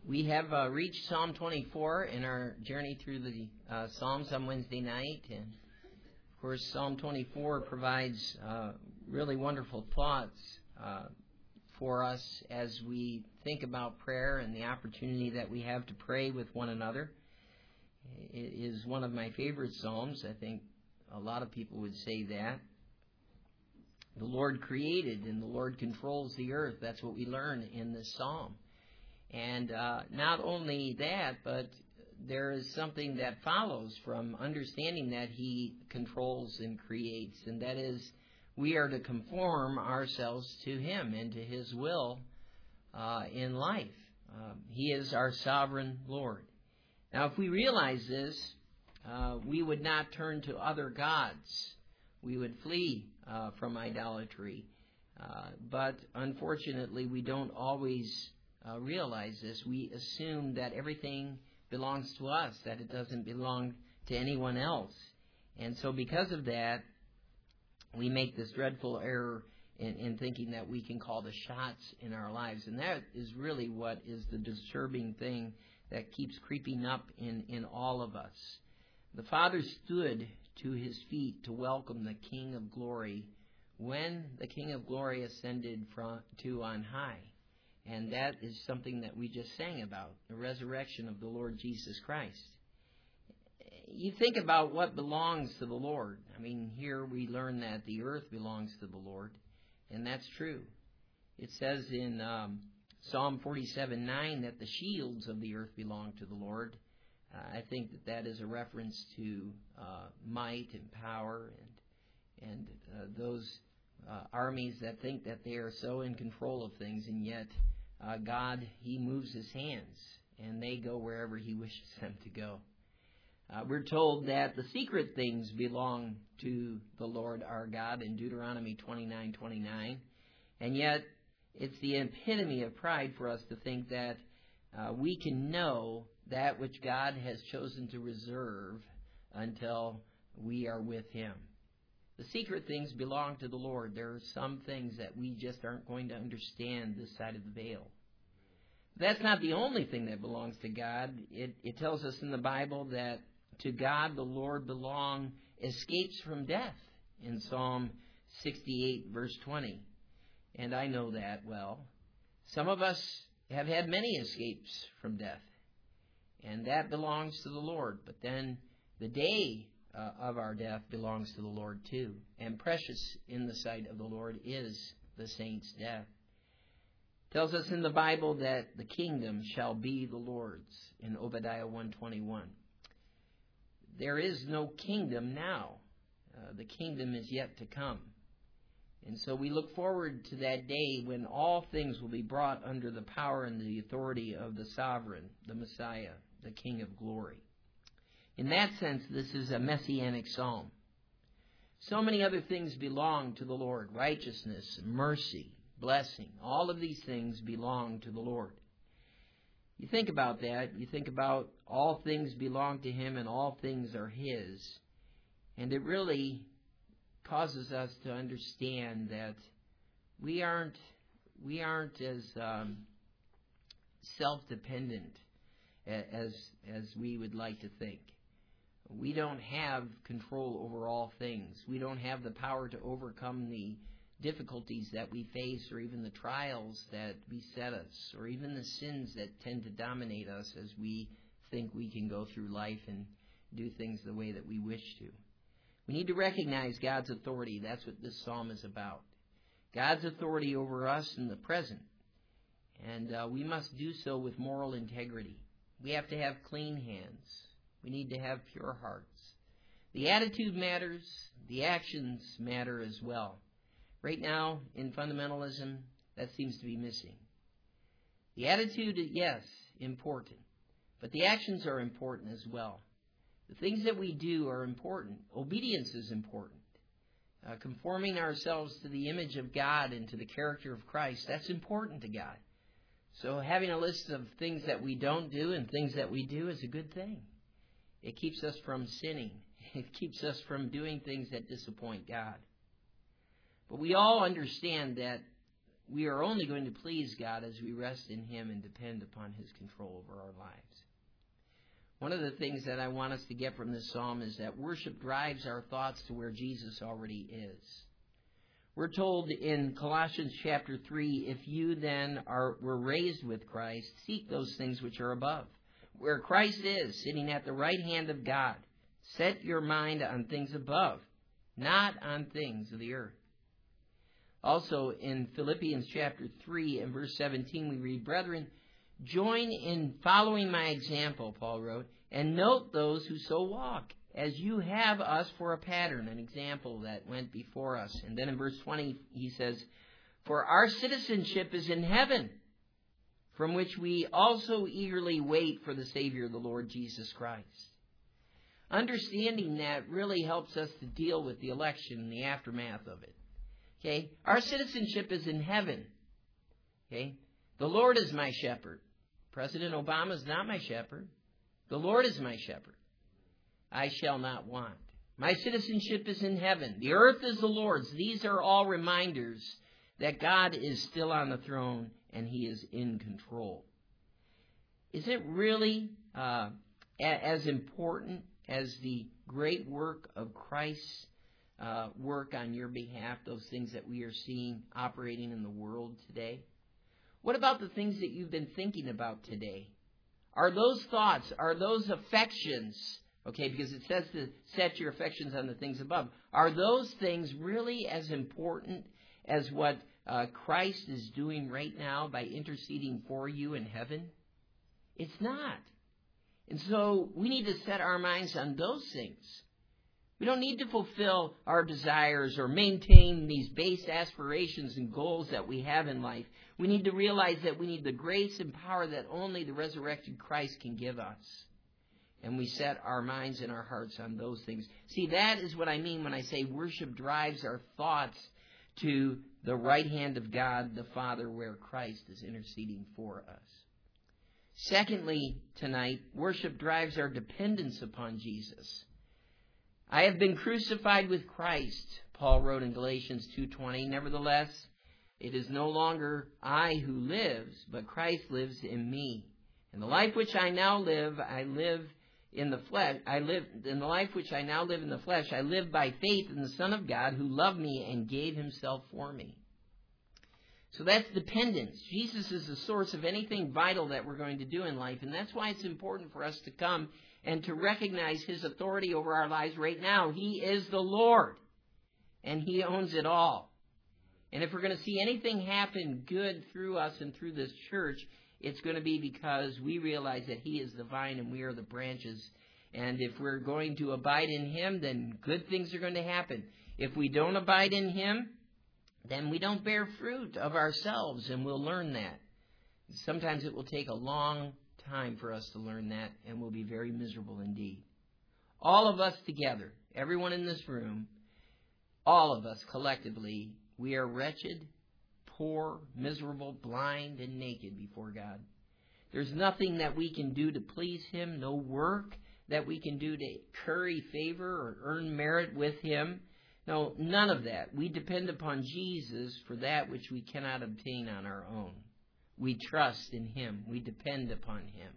We have reached Psalm 24 in our journey through the Psalms on Wednesday night. And, of course, Psalm 24 provides really wonderful thoughts for us as we think about prayer and the opportunity that we have to pray with one another. It is one of my favorite Psalms. I think a lot of people would say that. The Lord created and the Lord controls the earth. That's what we learn in this Psalm. And not only that, but there is something that follows from understanding that He controls and creates, and that is we are to conform ourselves to Him and to His will in life. He is our sovereign Lord. Now, if we realize this, we would not turn to other gods. We would flee from idolatry. But unfortunately, we don't always realize this. We assume that everything belongs to us, that it doesn't belong to anyone else. And so because of that, we make this dreadful error in thinking that we can call the shots in our lives. And that is really what is the disturbing thing that keeps creeping up in all of us. The Father stood to His feet to welcome the King of Glory when the King of Glory ascended to on high. And that is something that we just sang about, the resurrection of the Lord Jesus Christ. You think about what belongs to the Lord. I mean, here we learn that the earth belongs to the Lord, and that's true. It says in Psalm 47:9 that the shields of the earth belong to the Lord. I think that is a reference to might and power and those armies that think that they are so in control of things, and yet God, He moves His hands, and they go wherever He wishes them to go. We're told that the secret things belong to the Lord our God in Deuteronomy 29:29, and yet it's the epitome of pride for us to think that we can know that which God has chosen to reserve until we are with Him. The secret things belong to the Lord. There are some things that we just aren't going to understand this side of the veil. That's not the only thing that belongs to God. It tells us in the Bible that to God the Lord belong escapes from death in Psalm 68 verse 20. And I know that well. Some of us have had many escapes from death, and that belongs to the Lord. But then the day of our death belongs to the Lord too. And precious in the sight of the Lord is the saint's death. It tells us in the Bible that the kingdom shall be the Lord's in Obadiah 1:21. There is no kingdom now. The kingdom is yet to come. And so we look forward to that day when all things will be brought under the power and the authority of the sovereign, the Messiah, the King of Glory. In that sense, this is a messianic psalm. So many other things belong to the Lord. Righteousness, mercy, blessing. All of these things belong to the Lord. You think about that. You think about all things belong to Him and all things are His. And it really causes us to understand that we aren't as self-dependent as we would like to think. We don't have control over all things. We don't have the power to overcome the difficulties that we face, or even the trials that beset us, or even the sins that tend to dominate us as we think we can go through life and do things the way that we wish to. We need to recognize God's authority. That's what this psalm is about. God's authority over us in the present. And we must do so with moral integrity. We have to have clean hands. We need to have pure hearts. The attitude matters. The actions matter as well. Right now, in fundamentalism, that seems to be missing. The attitude, yes, important. But the actions are important as well. The things that we do are important. Obedience is important. Conforming ourselves to the image of God and to the character of Christ, that's important to God. So having a list of things that we don't do and things that we do is a good thing. It keeps us from sinning. It keeps us from doing things that disappoint God. But we all understand that we are only going to please God as we rest in Him and depend upon His control over our lives. One of the things that I want us to get from this psalm is that worship drives our thoughts to where Jesus already is. We're told in Colossians chapter 3, if you then were raised with Christ, seek those things which are above, where Christ is, sitting at the right hand of God. Set your mind on things above, not on things of the earth. Also in Philippians chapter 3 and verse 17 we read, Brethren, join in following my example, Paul wrote, and note those who so walk, as you have us for a pattern, an example that went before us. And then in verse 20 he says, for our citizenship is in heaven, from which we also eagerly wait for the Savior, the Lord Jesus Christ. Understanding that really helps us to deal with the election and the aftermath of it. Okay? Our citizenship is in heaven. Okay? The Lord is my shepherd. President Obama is not my shepherd. The Lord is my shepherd. I shall not want. My citizenship is in heaven. The earth is the Lord's. These are all reminders that God is still on the throne and He is in control. Is it really as important as the great work of Christ's work on your behalf, those things that we are seeing operating in the world today? What about the things that you've been thinking about today? Are those thoughts, are those affections, okay, because it says to set your affections on the things above, are those things really as important as what Christ is doing right now by interceding for you in heaven? It's not. And so we need to set our minds on those things. We don't need to fulfill our desires or maintain these base aspirations and goals that we have in life. We need to realize that we need the grace and power that only the resurrected Christ can give us. And we set our minds and our hearts on those things. See, that is what I mean when I say worship drives our thoughts to the right hand of God the Father, where Christ is interceding for us. Secondly, tonight, worship drives our dependence upon Jesus. I have been crucified with Christ, Paul wrote in Galatians 2:20. Nevertheless, it is no longer I who lives, but Christ lives in me. And the life which I now live, I live in the flesh. I live in the life which I now live in the flesh. I live by faith in the Son of God, who loved me and gave Himself for me. So that's dependence. Jesus is the source of anything vital that we're going to do in life, and that's why it's important for us to come and to recognize His authority over our lives right now. He is the Lord, and He owns it all. And if we're going to see anything happen good through us and through this church, it's going to be because we realize that He is the vine and we are the branches. And if we're going to abide in Him, then good things are going to happen. If we don't abide in Him, then we don't bear fruit of ourselves, and we'll learn that. Sometimes it will take a long time for us to learn that, and we'll be very miserable indeed. All of us together, everyone in this room, all of us collectively, we are wretched, poor, miserable, blind, and naked before God. There's nothing that we can do to please Him, no work that we can do to curry favor or earn merit with Him. No, none of that. We depend upon Jesus for that which we cannot obtain on our own. We trust in Him. We depend upon Him.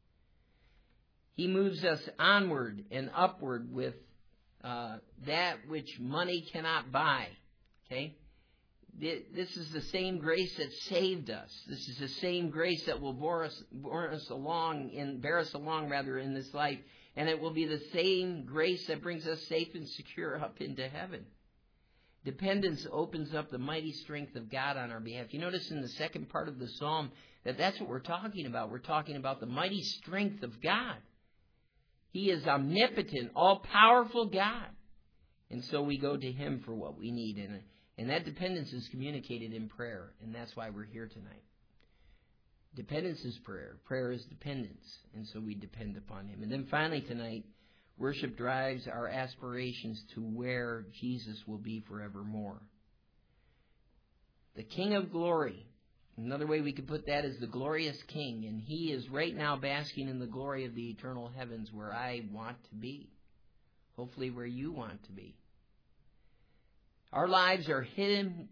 He moves us onward and upward with that which money cannot buy. Okay? This is the same grace that saved us. This is the same grace that will bear us along in this life. And it will be the same grace that brings us safe and secure up into heaven. Dependence opens up the mighty strength of God on our behalf. You notice in the second part of the psalm that that's what we're talking about. We're talking about the mighty strength of God. He is omnipotent, all-powerful God. And so we go to Him for what we need. And that dependence is communicated in prayer. And that's why we're here tonight. Dependence is prayer. Prayer is dependence. And so we depend upon Him. And then finally tonight, worship drives our aspirations to where Jesus will be forevermore. The King of glory. Another way we could put that is the glorious King. And He is right now basking in the glory of the eternal heavens, where I want to be. Hopefully where you want to be. Our lives are hidden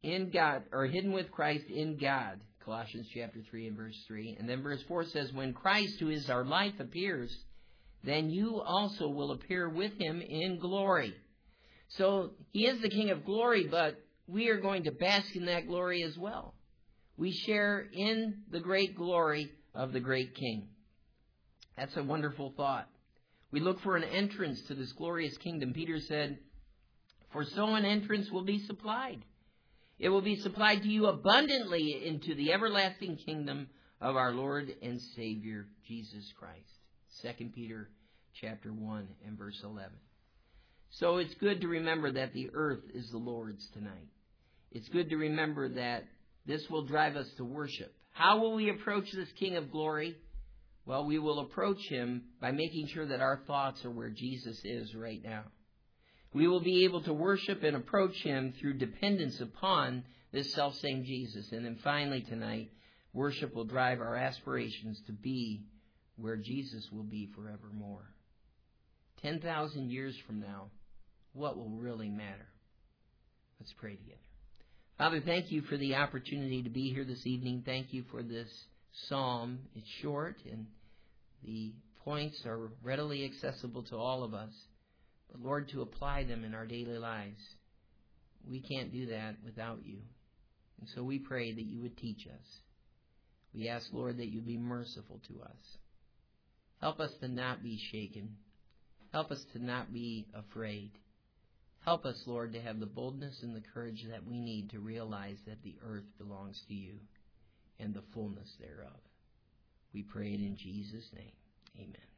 in God, or hidden with Christ in God. Colossians chapter 3 and verse 3. And then verse 4 says, when Christ, who is our life, appears, then you also will appear with him in glory. So he is the King of glory, but we are going to bask in that glory as well. We share in the great glory of the great King. That's a wonderful thought. We look for an entrance to this glorious kingdom. Peter said, for so an entrance will be supplied. It will be supplied to you abundantly into the everlasting kingdom of our Lord and Savior, Jesus Christ. 2 Peter chapter 1 and verse 11. So it's good to remember that the earth is the Lord's tonight. It's good to remember that this will drive us to worship. How will we approach this King of glory? Well, we will approach him by making sure that our thoughts are where Jesus is right now. We will be able to worship and approach him through dependence upon this selfsame Jesus. And then finally tonight, worship will drive our aspirations to be where Jesus will be forevermore. 10,000 years from now, what will really matter? Let's pray together. Father, thank you for the opportunity to be here this evening. Thank you for this psalm. It's short and the points are readily accessible to all of us. But Lord, to apply them in our daily lives, we can't do that without you. And so we pray that you would teach us. We ask, Lord, that you be merciful to us. Help us to not be shaken. Help us to not be afraid. Help us, Lord, to have the boldness and the courage that we need to realize that the earth belongs to you and the fullness thereof. We pray it in Jesus' name. Amen.